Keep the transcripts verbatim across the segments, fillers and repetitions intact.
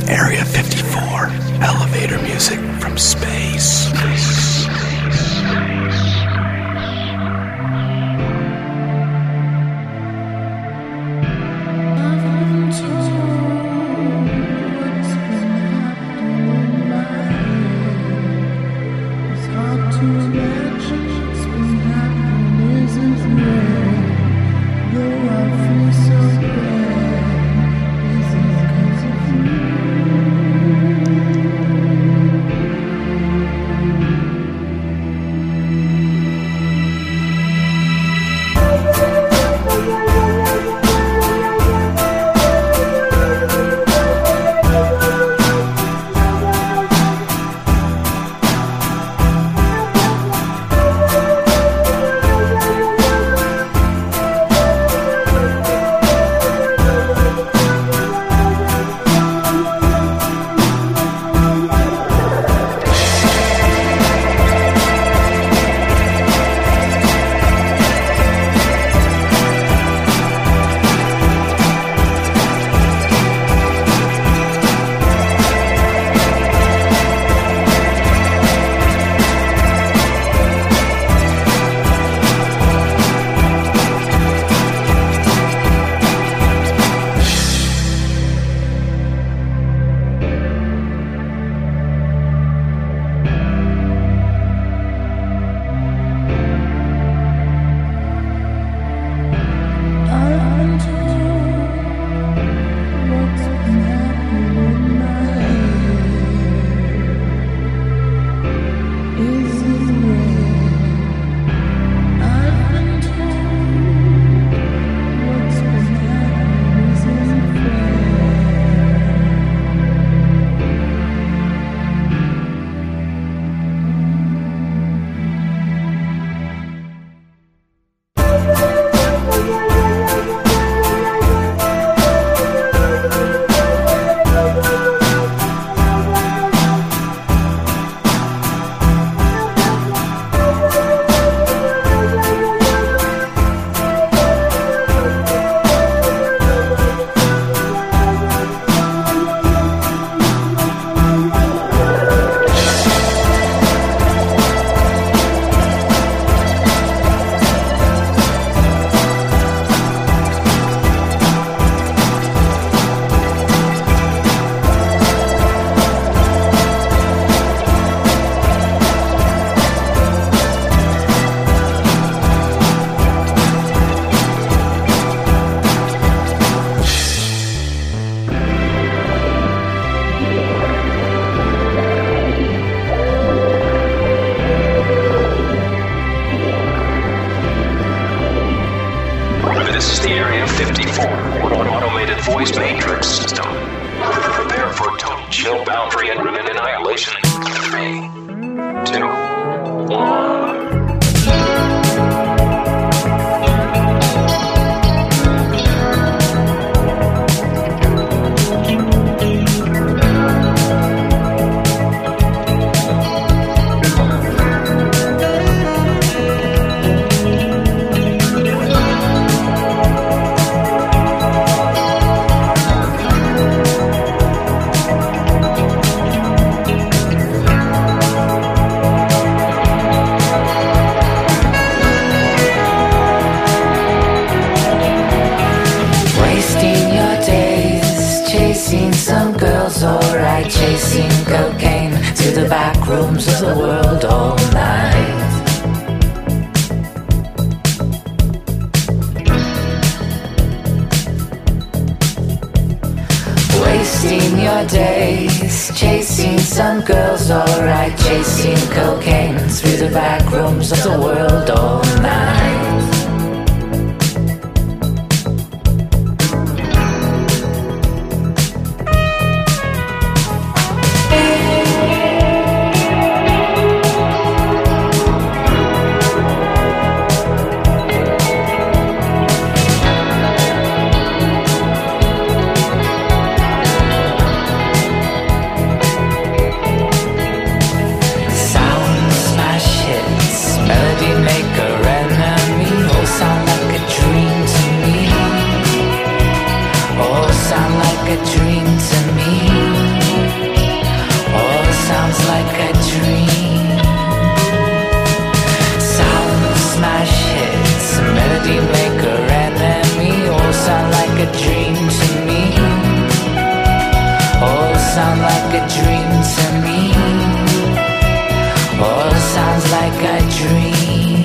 Area fifty-four, elevator music from space. Sound smash hits, melody maker and whiskey maker enemy all sound like a dream to me. All sound like a dream to me. All sounds like a dream.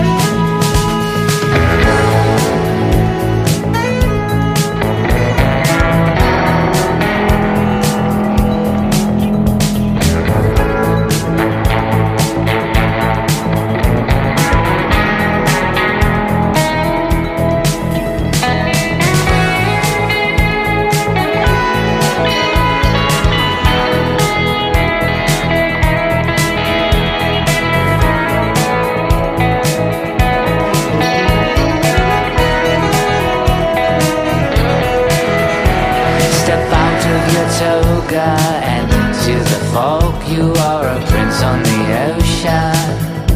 And into the fog, you are a prince on the ocean.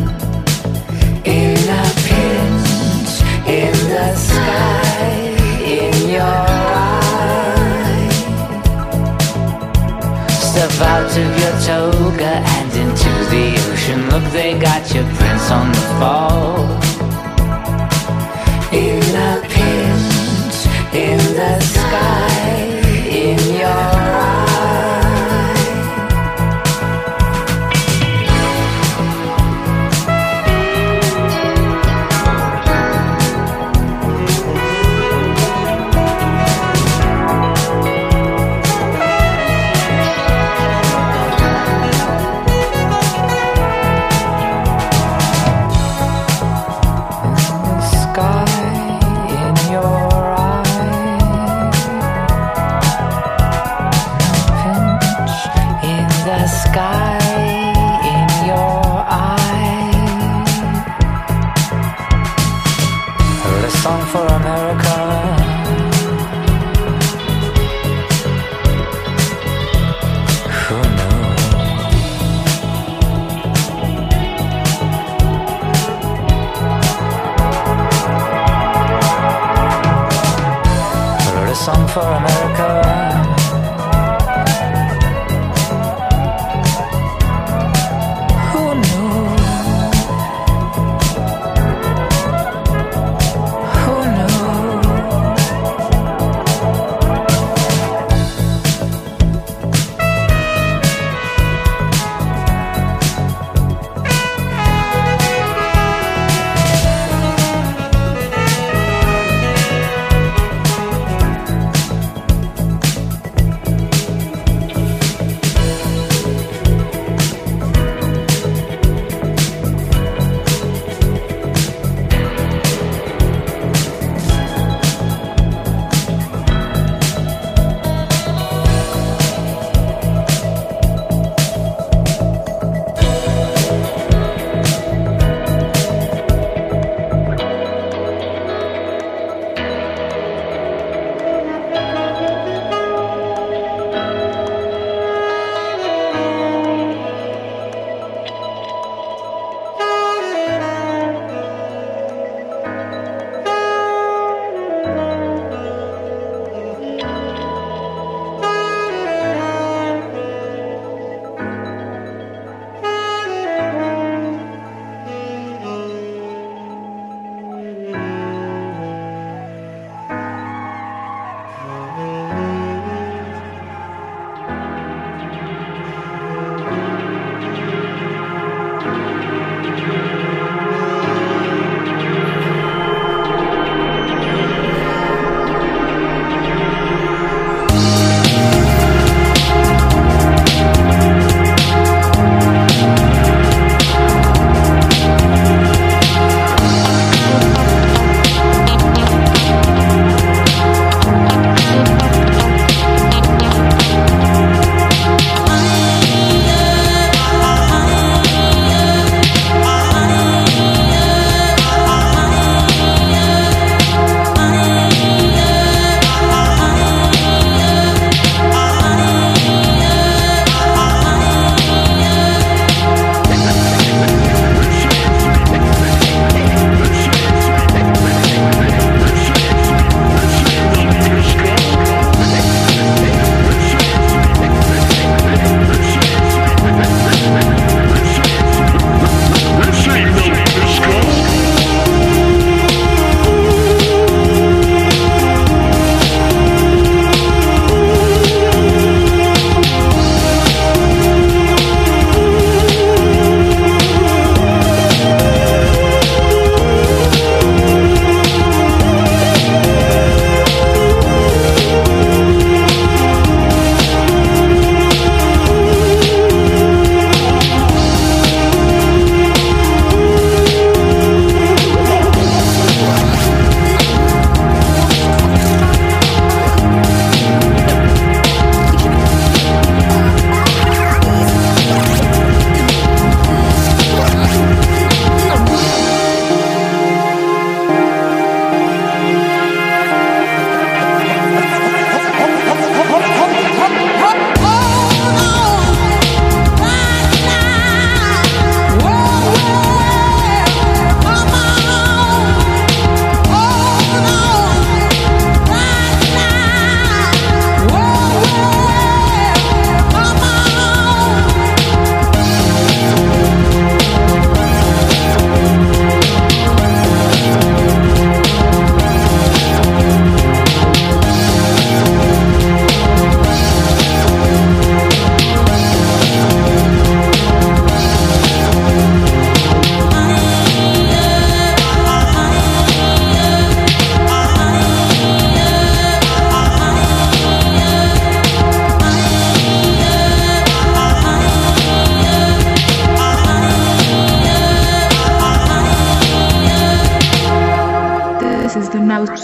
In a pinch, in the sky, in your eye. Step out of your toga and into the ocean. Look, they got your prince on the fall. In a pinch, in the sky, in your eye. For America, who knew? I wrote a song for America.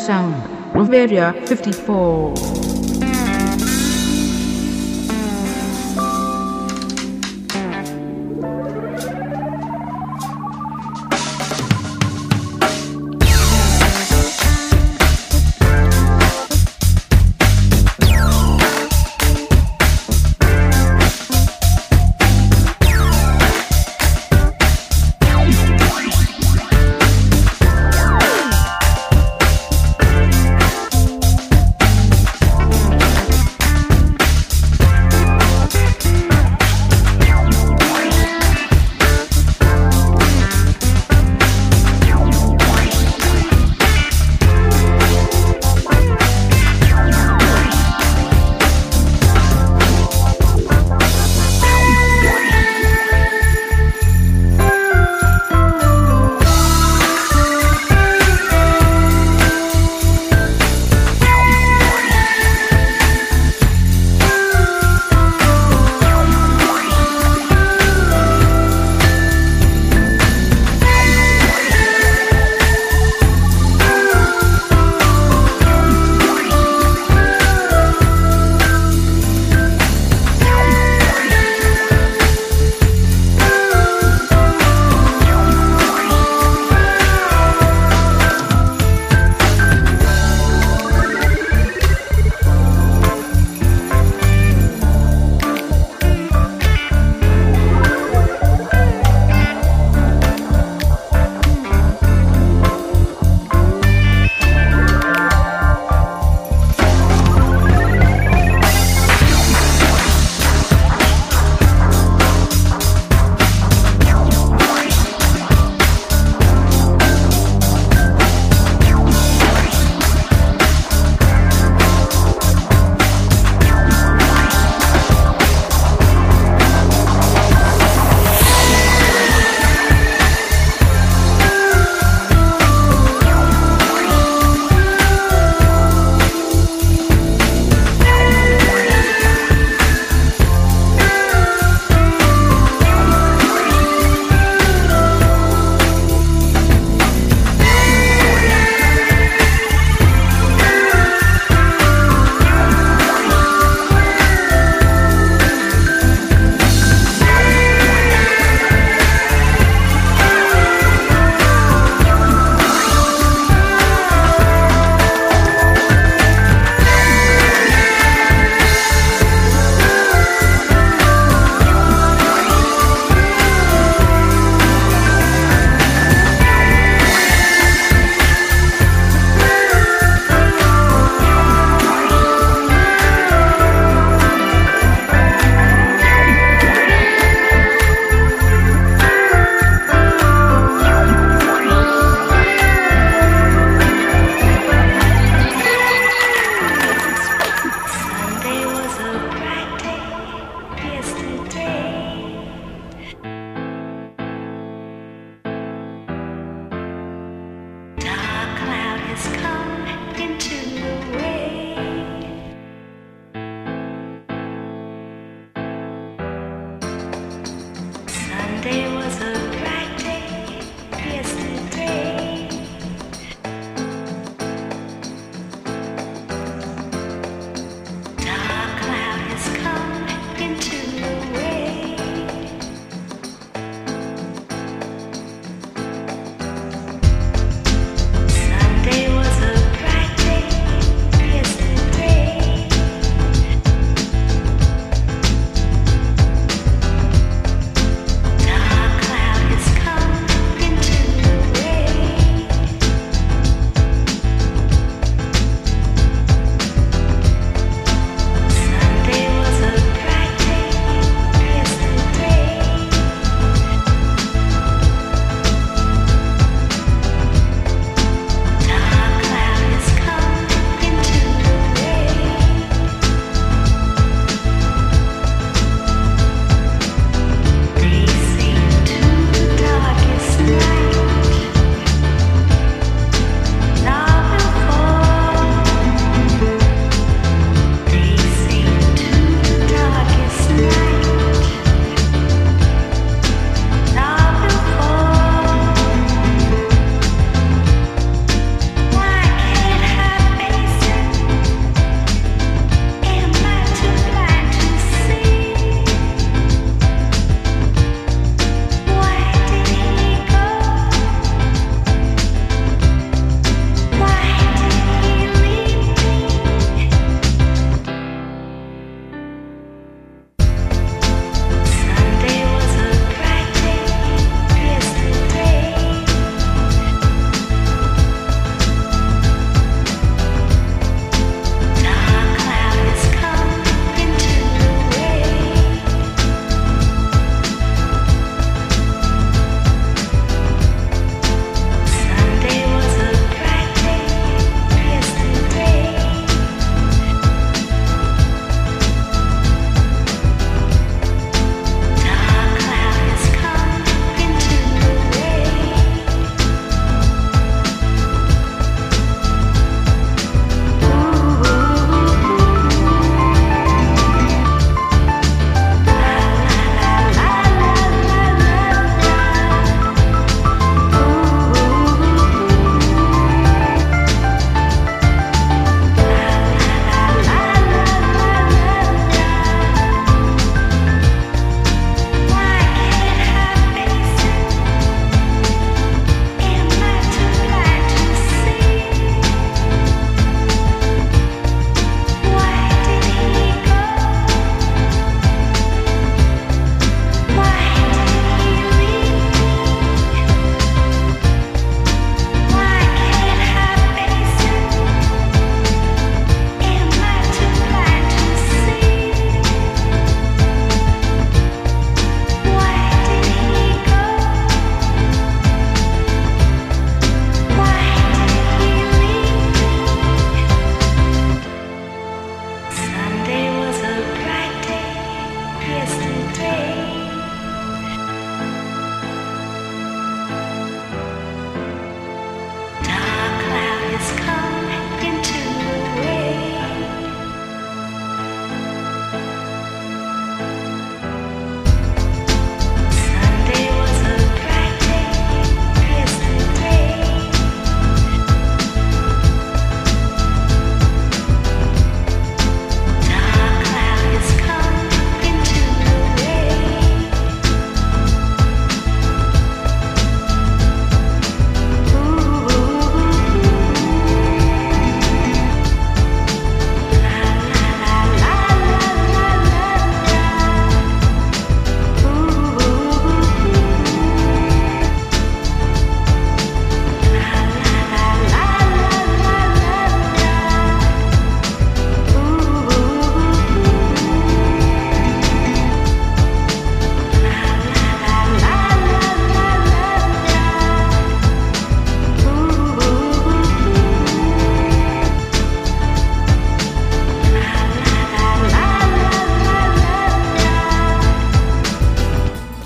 sound of Area fifty-four.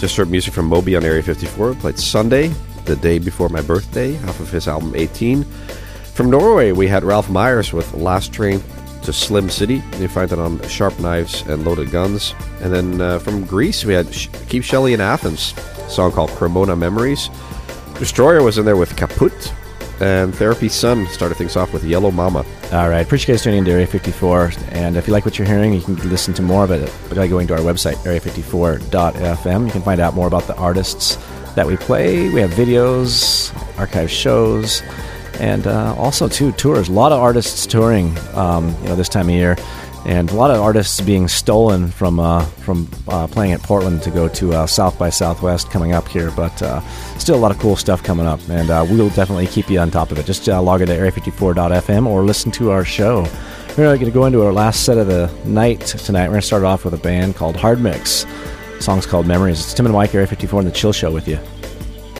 just heard music from Moby on Area fifty-four. Played Sunday, the day before my birthday, off of his album eighteen. From Norway, we had Ralph Myers with Last Train to Slim City. You find that on Sharp Knives and Loaded Guns. And then uh, from Greece, we had Keith Shelley in Athens, a song called Cremona Memories. Destroyer was in there with Kaput. And Therapy Sun started things off with Yellow Mama. All right. Appreciate you guys tuning into Area fifty-four. And if you like what you're hearing, you can listen to more of it by going to our website, area fifty-four dot f m. You can find out more about the artists that we play. We have videos, archive shows, and uh, also, too, tours. A lot of artists touring um, you know, this time of year. And a lot of artists being stolen from uh, from uh, playing at Portland to go to uh, South by Southwest coming up here. But uh, still a lot of cool stuff coming up. And uh, we'll definitely keep you on top of it. Just uh, log into area fifty-four dot f m or listen to our show. We're going to go into our last set of the night tonight. We're going to start off with a band called Hard Mix. The song's called Memories. It's Tim and Mike, Area fifty-four, and The Chill Show with you.